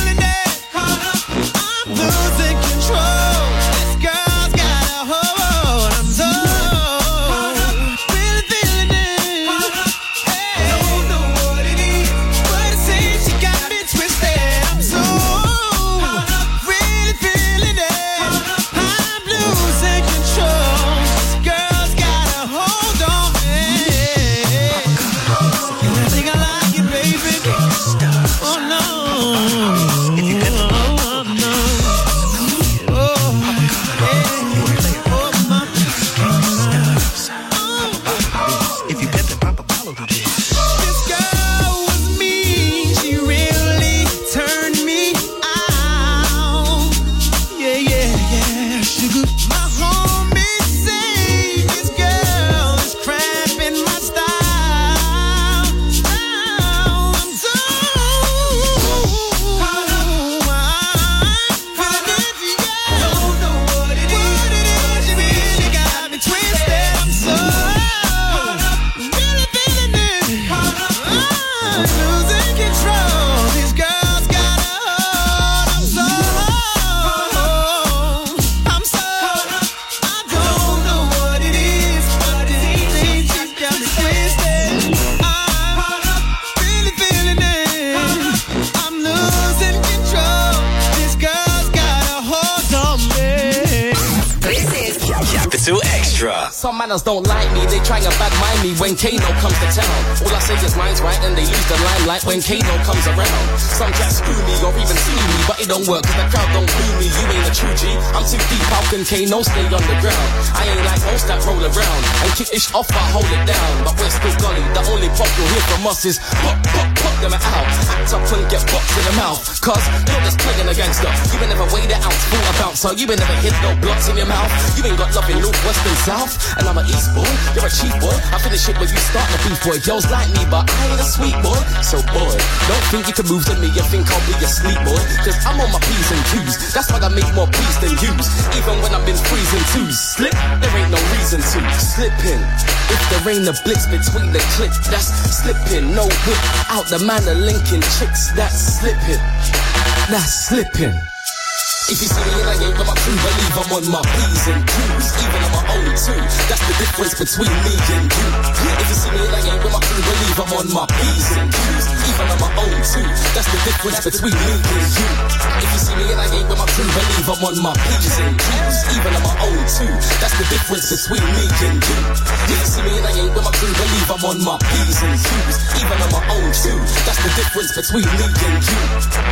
Capital Extra. Some manners don't like me, they try and bad mind me when Kano comes to town. All I say is mine's right and they lose the limelight when Kano comes around. Some just screw me or even sue me, but it don't work cause the crowd don't boo me. You ain't a true G, I'm too deep, how can Kano stay on the ground? I ain't like most that roll around and kick ish off, I hold it down. But we're still gully, the only pop you'll hear from us is pop, pop, pop them out. Act up and get boxed in the mouth, cause you're just playing a gangster. You ain't never weighed it out, full a bouncer. You ain't never hit no blocks in your mouth. You ain't got love in North, West and South. And I'm an East boy, you're a cheap boy. I finish it when you start the beef boy. Girls like me, but I ain't a sweet boy. So boy, don't think you can move to me. You think I'll be a sleep boy, cause I'm on my P's and Q's. That's why I make more P's than U's. Even when I've been freezing twos. Slip, there ain't no reason to slip in. If there ain't a blitz between the click, that's slipping. No whip out the man of linking chicks, that's slipping. That's slipping. If you see me in a game with my crew, believe I'm on my P's and Q's. Even on my own too, that's the difference between me and you. If you see me in a game with my crew, believe I'm on my P's and Q's. Even on my own too, that's the difference between me and you. If you see me in a game with my crew, believe I'm on my P's and Q's. Even on my own too, that's the difference between me and you. If you see me in a game with my crew, believe I'm on my P's and Q's. Even on my own too, that's the difference between me and you.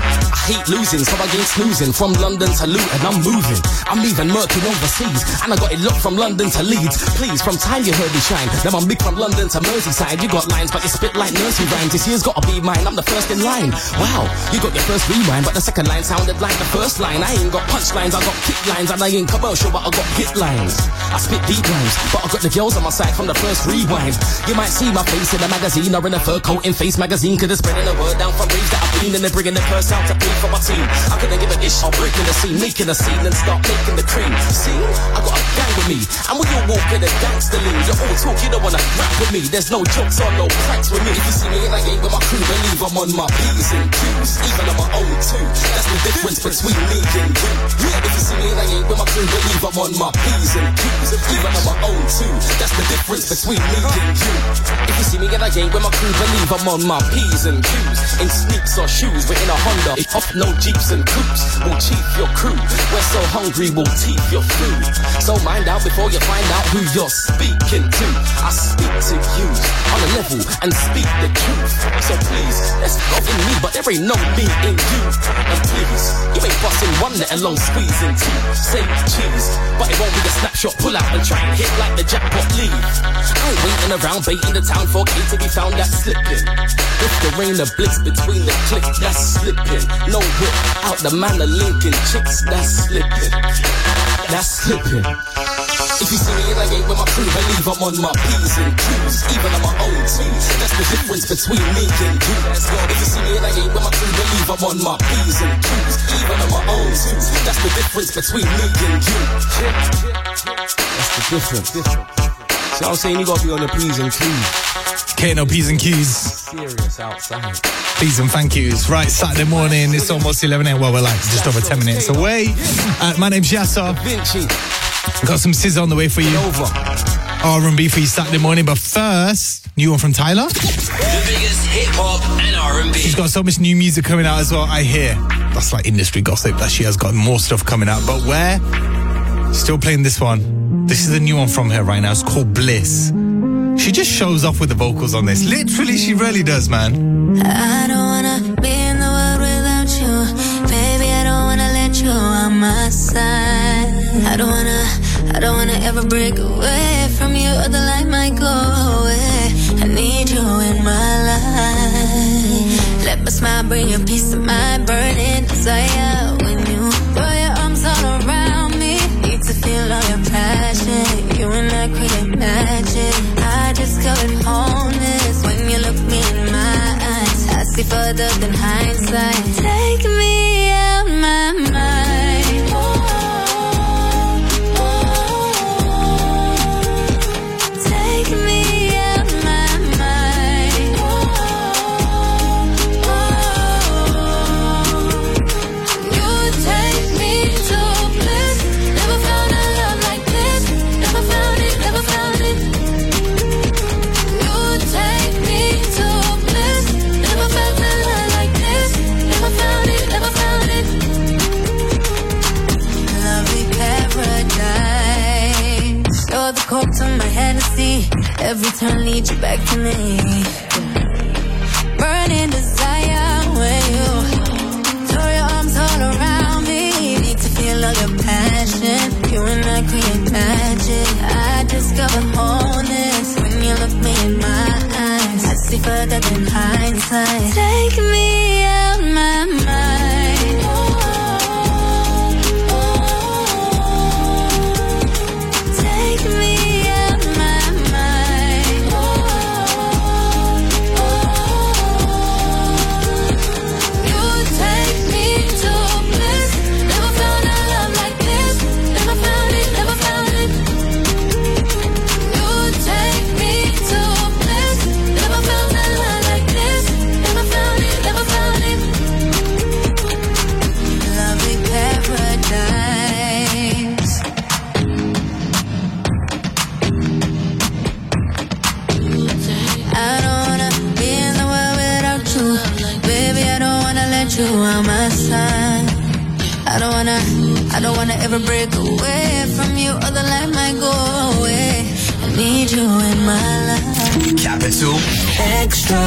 I hate losing, so I ain't snoozing. From London to Luton, I'm moving. I'm even murking overseas, and I got it locked from London to Leeds. Please, from time you heard me shine. Then I'm big from London to Merseyside. You got lines, but you spit like nursery rhymes. This year's gotta be mine. I'm the first in line. Wow, you got your first rewind, but the second line sounded like the first line. I ain't got punchlines, I got kick lines, and I ain't commercial, but I got hit lines. I spit deep rhymes, but I got the girls on my side from the first rewind. You might see my face in a magazine or in a fur coat in Face magazine, cause they're spreading the word down from raves that I've been, and they're bringing the purse out to pay for my team. I couldn't give a dish, I'll break in the scene, making a scene and start making the cream. See, I got a gang with me, and when you walk in a gangster lean, you're all talk, you don't wanna rap with me. There's no jokes or no pranks with me. If you see me in a game with my crew, believe I'm on my P's and Q's. Even on my own too, that's the difference between me and you. If you see me in a game with my crew, believe I'm on my P's and Q's. Even on my own too, that's the difference between me and you. If you see me in a game with my crew, believe I'm on my P's and Q's. In sneaks or shoes, we're in a Honda. Off no Jeeps and coupes, we'll chief your crew. We're so hungry, we'll teeth your food. So mind out before you find out who you're speaking to. I speak to you on a level and speak the truth. So please, there's love in me, but there ain't no me in you. And please, you ain't busting one, let alone squeezing two. Say cheese, but it won't be a snapshot, pull out and try and hit like the jackpot leave. I ain't waiting around, baiting the town for K to be found, that's slipping. If there ain't a blitz between the click, that's slipping. No whip out the man of linking chicks, that's slipping. That's slipping. If you see me in a game with my crew, believe I'm on my P's and Q's. Even on my own too, that's the difference between me and you. If you see me in a game with my crew, believe I'm on my P's and Q's. Even on my own too, that's the difference between me and you. That's the difference. See, I'm saying you gotta be on your P's and Q's. Kano, P's and Q's. Serious outside. Please and thank yous. Right, Saturday morning, it's almost eleven a.m. Well, we're like just over ten minutes away. Uh, my name's Yasser. Got some S Z A on the way for you. R and B for you Saturday morning, but first, new one from Tyler. The biggest hip hop and R and B. She's got so much new music coming out as well, I hear. That's like industry gossip that she has got more stuff coming out. But where? Still playing this one. This is the new one from her right now. It's called Bliss. She just shows off with the vocals on this. Literally, she really does, man. I don't wanna be in the world without you. Baby, I don't wanna let you on my side. I don't wanna, I don't wanna ever break away from you, or the light might go away. I need you in my life. Let my smile bring you peace to my burning desire. When you throw your arms all around me, need to feel all your passion. You and I create magic. I discovered wholeness when you look me in my eyes. I see further than hindsight. Take me out my mind. Oh. Found it. coke to my Hennessy. Every turn leads you back to me. Burning desire when you throw your arms all around me. Need to feel all your passion. You and I create magic. I discover wholeness when you look me in my eyes. I see further than hindsight. Take me out my mind. Oh, oh, oh. Take me out my mind. Oh, oh, oh. You take me to bliss. Never found a love like this. Never found it, never found it. You take me to bliss. Never found a love like this. Never found it, never found it. Lovely paradise. I don't wanna be in the world without you. Baby, I don't wanna let you out my side. I don't wanna, I don't wanna ever break away from you, or the light might go away. I need you in my life. Capital Extra.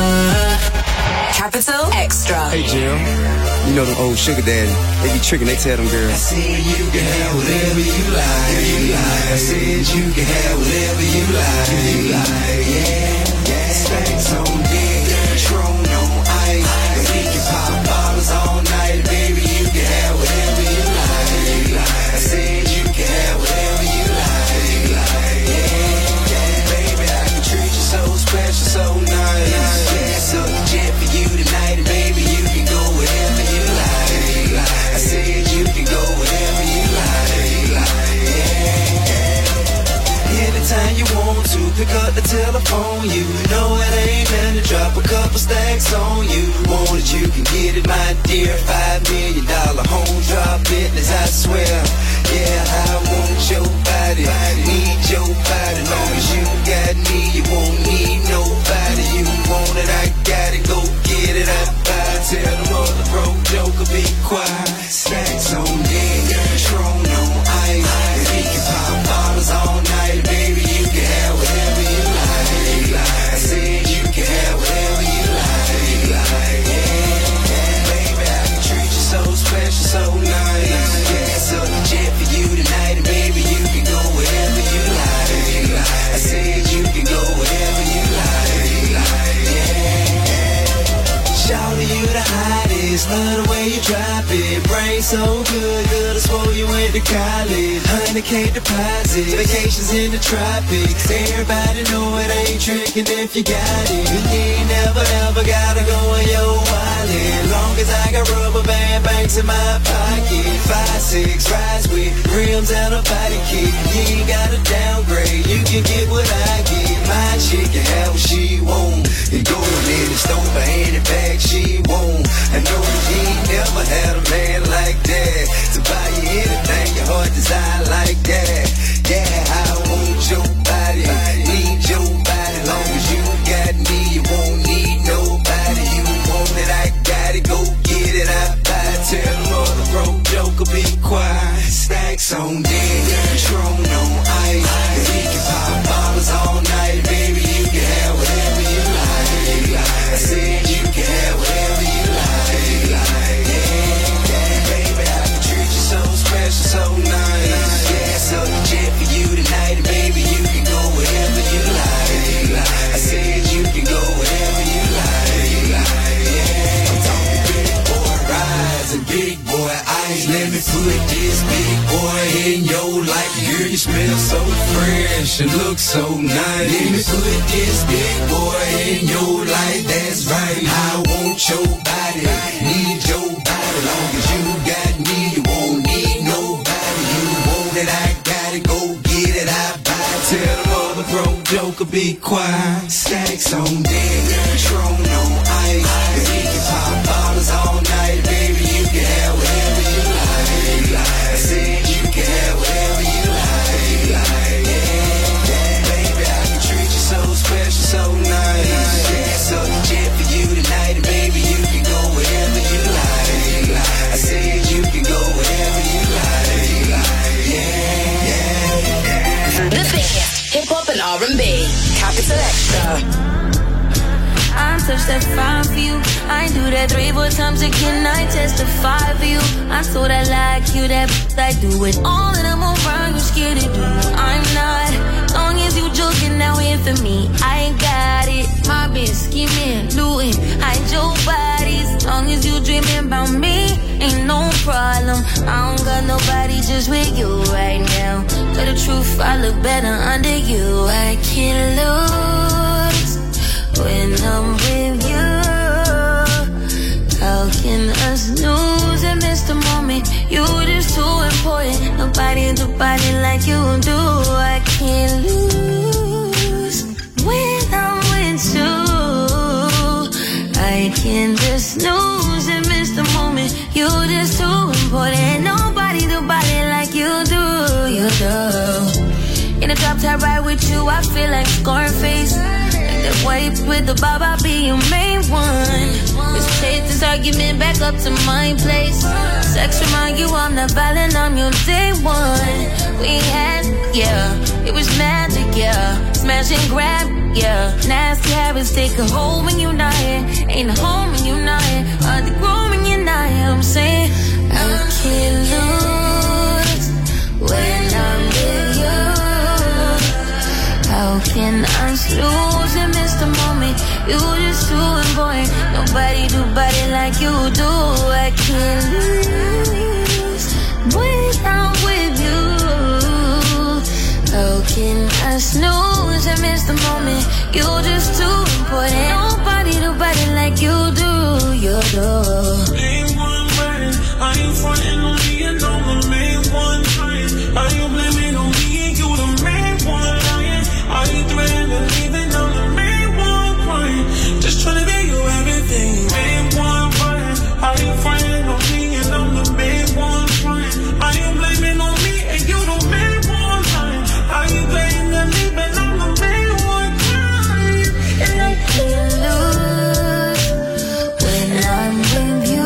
Capital Extra. Hey, Jill. You know them old sugar daddy. They be tricking, they tell them girls. I said you can have whatever you like. You like. I said you can have whatever you like. You like. Yeah, yeah. Stacks on deck, Patron on ice. And we can pop bottles all night, baby. You can have whatever you like. You like. I said you can have whatever you like. You like. Yeah, yeah. Baby, I can treat you so special, so nice. Yeah, so the jet for you tonight, and baby, you can go wherever you like. You like. I said you can go wherever you like. You like. Yeah, yeah. Anytime you want to, pick up the telephone. You know it ain't meant to drop a couple stacks on you. Want it, you can get it, my dear. Five million dollar home drop business, I swear. Yeah, I want your body, need your body. Long as you got me, you won't need nobody. You want it, I got it, go get it, I buy it. Tell the mother broke joker, be quiet. Stacks on deck, Patron on ice. And we can pop bottles all night, baby. You can have whatever you like. You like. I said you can have whatever you like. You like. Yeah, yeah, baby, I can treat you so special, so nice. Yeah, so the jet for you tonight, and baby, you can go wherever you like. You like. I said you can go wherever you like. You like. Yeah, yeah. Shawty, you the hottest, love the way you drop it. Brain so good, good, I swore you went to college. Honey K deposit, vacations in the tropics. Everybody know it ain't tricking if you got it. You ain't never, ever gotta go in your wallet. Long as I got rubber band banks in my pocket. Five, six, rides with rims and a body kit. You ain't gotta downgrade, you can get what I get. My chick can have what she want. And go in the store for any bag she want. I know you ain't never had a man like that to buy you anything your heart desire like that. Yeah, I want your body, need your body. Long as you got me, you won't need nobody. You want it, I got it, go get it, I buy it. Tell the mother broke joker, be quiet. Stacks on deck, Patron on ice. And we can pop bottles all night, baby. You can have whatever you like. You like. I said you can have whatever you like. You like. Yeah, yeah, baby, I can treat you so special, so nice. Yeah, so the jet for you tonight, and baby, you can go wherever you like. You like. I said you can go wherever you like. You like. Yeah, I'm talking big boy rides and big boy ice. Let me put this big boy in your life. Girl, you smell so fresh and look so nice. Let me put this big boy in your life. That's right, I want your body, need your body. Long as you got me, you won't need nobody. You want it, I got it, go get it, I buy it. Tell the mother broke joker, be quiet. Stacks on deck, Patron on ice. And we can pop bottles all night, baby. You can have whatever you like. You like. I said you can have whatever you like. You like. Yeah, yeah, baby, I can treat you so special, so nice. Yeah, so the jet for you tonight, and baby, you can go wherever you like. You like. I said you can go wherever you like. You like. Yeah, yeah, yeah. The biggest and R and B. Capital Extra. I touch that fine for you. I do that three, four times again. I testify for you. I told I like you, that I do it all, and I'm around. You scared to do. I'm not. Long as you joking now in for me, I got it. Mobbing, scheming, looting, hide your bodies. Long as you dreaming about me, ain't no problem. I don't got nobody just with you right now. Tell the truth, I look better under you. I can't lose when I'm with you. How can us lose and miss the moment? You just too important. Nobody do body like you do. I can't lose when I'm with you. I can't just lose and miss the moment. You just too important. Nobody do body like you do. You do. In the drop top ride with you, I feel like Scarface. That wipe with the bob, I'll be your main one. Let's take this argument back up to my place. Sex remind you I'm not violent, I'm your day one. We had, yeah, it was magic, yeah. Smash and grab, yeah. Nasty habits take a hold when you're not here. Ain't a home when you're not here. Hard to grow when you're not here. I'm saying I can't lose when I'm with you. How can I lose and miss the moment? You just too important. Nobody do body like you do. I can't lose when I'm with you. How can I snooze and miss the moment? You just too important. Nobody do body like you do. You do. Main one right. I ain't frontin' on me and I'm the main one trying. Are you blaming on me and you the main one lying? Are you threatening to leave and I'm the main one crying? Just tryna be you everything. Main one crying. Are you frontin' on me and I'm the main one trying? Are you blaming on me and you the main one lying? Are you blaming to leave and I'm the main one crying? And I can't lose when I'm with you.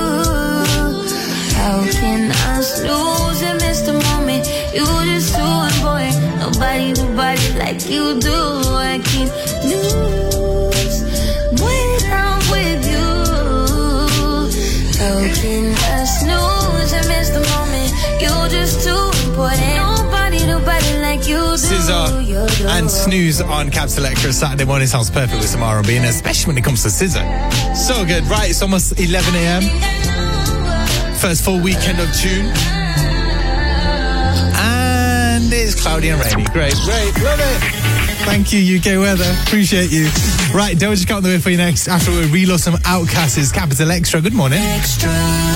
How can I lose and miss the moment? You just too important. Nobody do body like you do. I can't lose when I'm with you. How can I snooze and miss the moment? You're just too important. Nobody do body like you do. Scissor and Snooze on Capital Extra Saturday morning sounds perfect with some R and B, and especially when it comes to Scissor. So good. Right, it's almost eleven a.m. First full weekend of June. And it's cloudy and rainy. Great, great. Love it. Thank you, U K weather. Appreciate you. Right, Doja Cat on the way for you next. After we reload some Outcasts, Capital Extra. Good morning. Extra.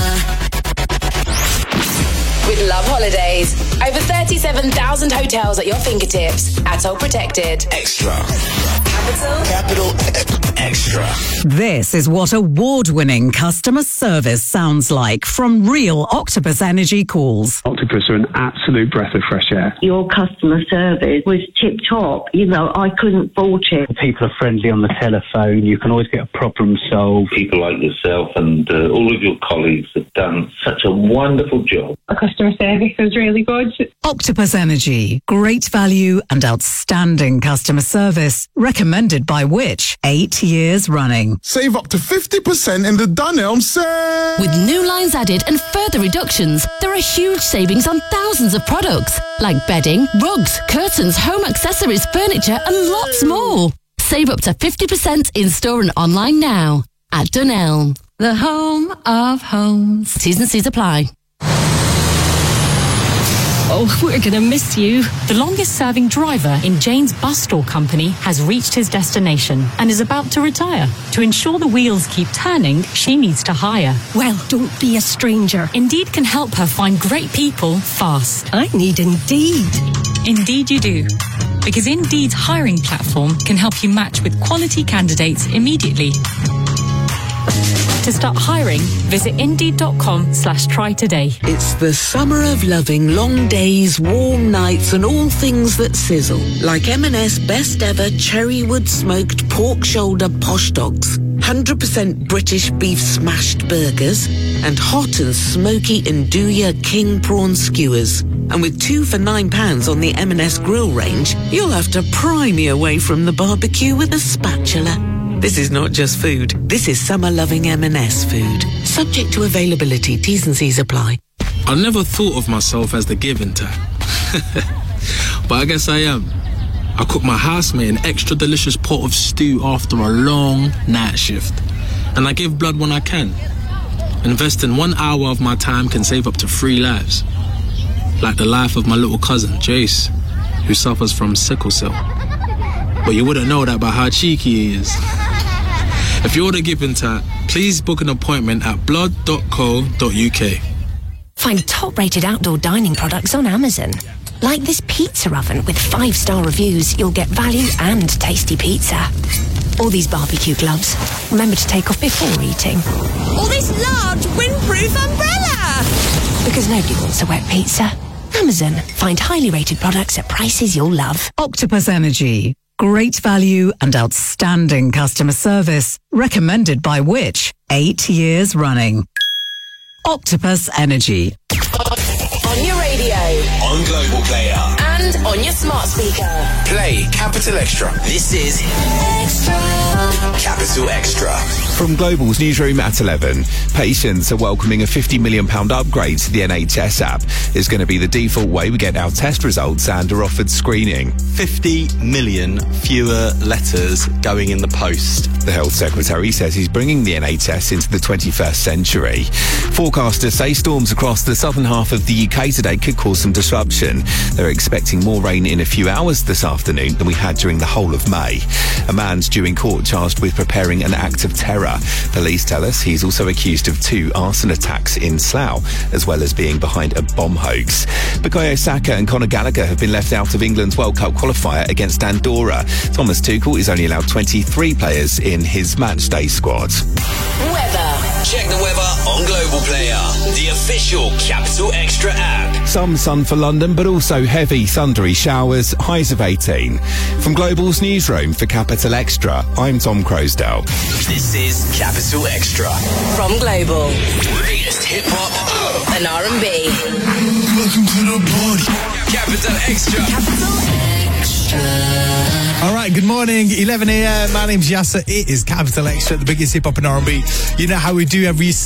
With Love Holidays. Over thirty-seven thousand hotels at your fingertips. Atoll protected. Extra. Capital. Capital Extra. This is what award-winning customer service sounds like from real Octopus Energy calls. Octopus are an absolute breath of fresh air. Your customer service was tip-top. You know, I couldn't fault it. People are friendly on the telephone. You can always get a problem solved. People like yourself and uh, all of your colleagues have done such a wonderful job. The customer service was really good. Octopus Energy. Great value and outstanding customer service. Recommended by Which? Eight years running. Save up to fifty percent in the Dunelm sale. With new lines added and further reductions, there are huge savings on thousands of products like bedding, rugs, curtains, home accessories, furniture and lots more. Save up to fifty percent in store and online now at Dunelm. The home of homes. T's and C's apply. Oh, we're going to miss you. The longest serving driver in Jane's bus store company has reached his destination and is about to retire. To ensure the wheels keep turning, she needs to hire. Well, don't be a stranger. Indeed can help her find great people fast. I need Indeed. Indeed you do. Because Indeed's hiring platform can help you match with quality candidates immediately. To start hiring, visit indeed.com slash try today. It's the summer of loving long days, warm nights and all things that sizzle. Like M and S best ever cherrywood smoked pork shoulder posh dogs, one hundred percent British beef smashed burgers and hot and smoky Nduja king prawn skewers. And with two for nine pounds on the M and S grill range, you'll have to pry me away from the barbecue with a spatula. This is not just food. This is summer-loving M and S food. Subject to availability. T's and C's apply. I never thought of myself as the giving type. But I guess I am. I cook my housemate an extra delicious pot of stew after a long night shift. And I give blood when I can. Investing one hour of my time can save up to three lives. Like the life of my little cousin, Jace, who suffers from sickle cell. But you wouldn't know that by how cheeky he is. If you're the giving type, please book an appointment at blood dot co dot uk. Find top-rated outdoor dining products on Amazon. Like this pizza oven with five-star reviews, you'll get value and tasty pizza. All these barbecue gloves. Remember to take off before eating. Or this large windproof umbrella! Because nobody wants a wet pizza. Amazon. Find highly rated products at prices you'll love. Octopus Energy. Great value and outstanding customer service. Recommended by Which? Eight years running. Octopus Energy. On your radio. On Global Player. And on your smart speaker. Play Capital Extra. This is Extra. Capital Extra. From Global's newsroom at eleven, patients are welcoming a fifty million pounds upgrade to the N H S app. It's going to be the default way we get our test results and are offered screening. fifty million fewer letters going in the post. The Health Secretary says he's bringing the N H S into the twenty-first century. Forecasters say storms across the southern half of the U K today could cause some disruption. They're expecting more rain in a few hours this afternoon than we had during the whole of May. A man's due in court charged with preparing an act of terror. Police tell us he's also accused of two arson attacks in Slough, as well as being behind a bomb hoax. Bukayo Saka and Conor Gallagher have been left out of England's World Cup qualifier against Andorra. Thomas Tuchel is only allowed twenty-three players in his matchday squad. Weather. Check the weather on Global Player, the official Capital Extra app. Some sun for London, but also heavy thundery showers, highs of eighteen. From Global's newsroom for Capital Extra, I'm Tom Croasdale. This is Capital Extra. From Global. Latest hip hop and R and B. Welcome to the party. Capital Extra. Capital Extra. All right, good morning, eleven a.m. My name's Yasser. It is Capital Extra, the biggest hip hop and R and B. You know how we do every